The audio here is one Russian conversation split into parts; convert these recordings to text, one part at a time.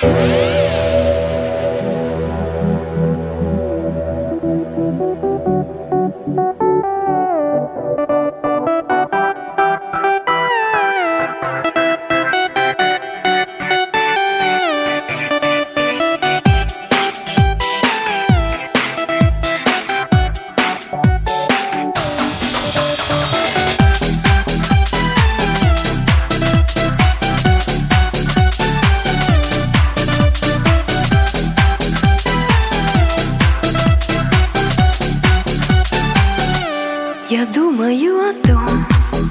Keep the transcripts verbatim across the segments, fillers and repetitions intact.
Я думаю о том,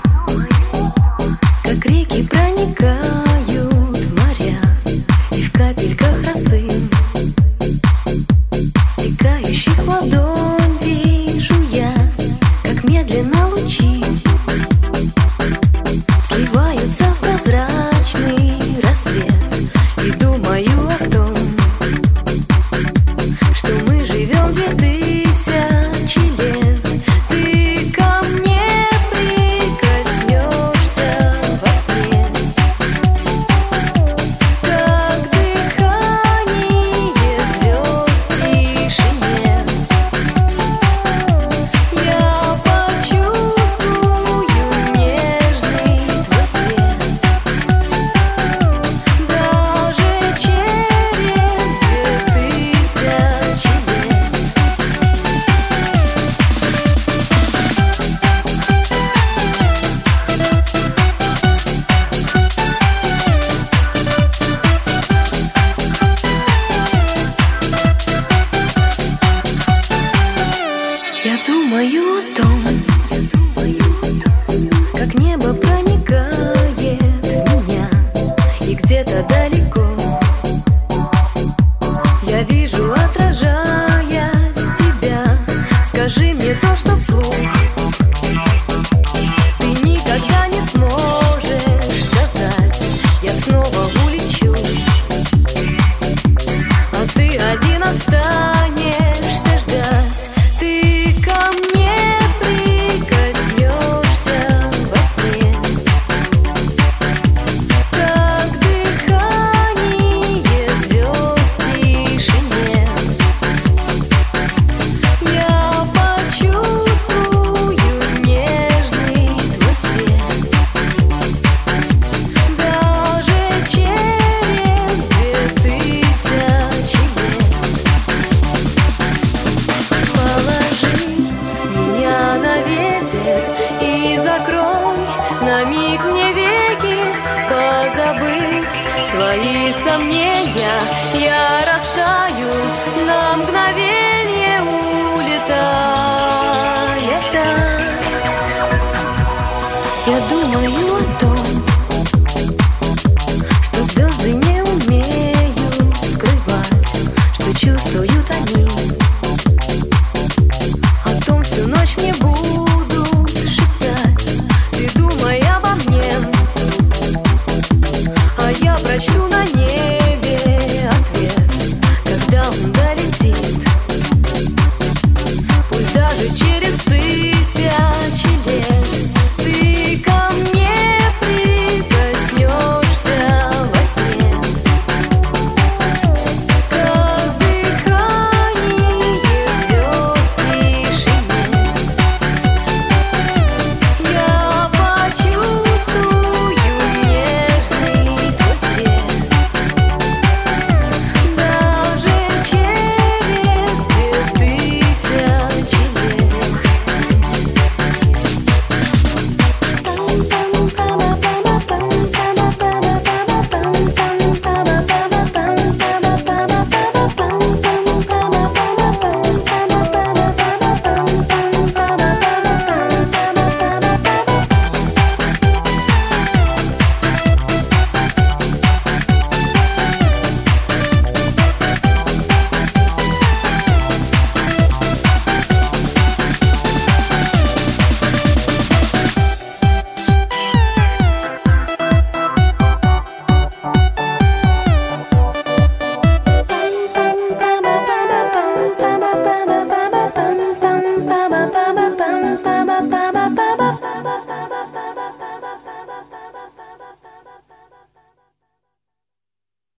как реки проникают в моря, и в капельках росы, стекающих в ладонь, вижу я, как медленно лучи сливаются в прозрачный рассвет. И думаю о том, что мы живем две тысячи лет. Я думаю о том, как небо проникает в меня, и где-то далеко я вижу, отражаясь тебя. Скажи мне то, что вслух ты никогда не сможешь сказать. Я снова улечу, а ты один останешься ждать. И закрой на миг мне веки, позабыв свои сомнения, я растаю на мгновение.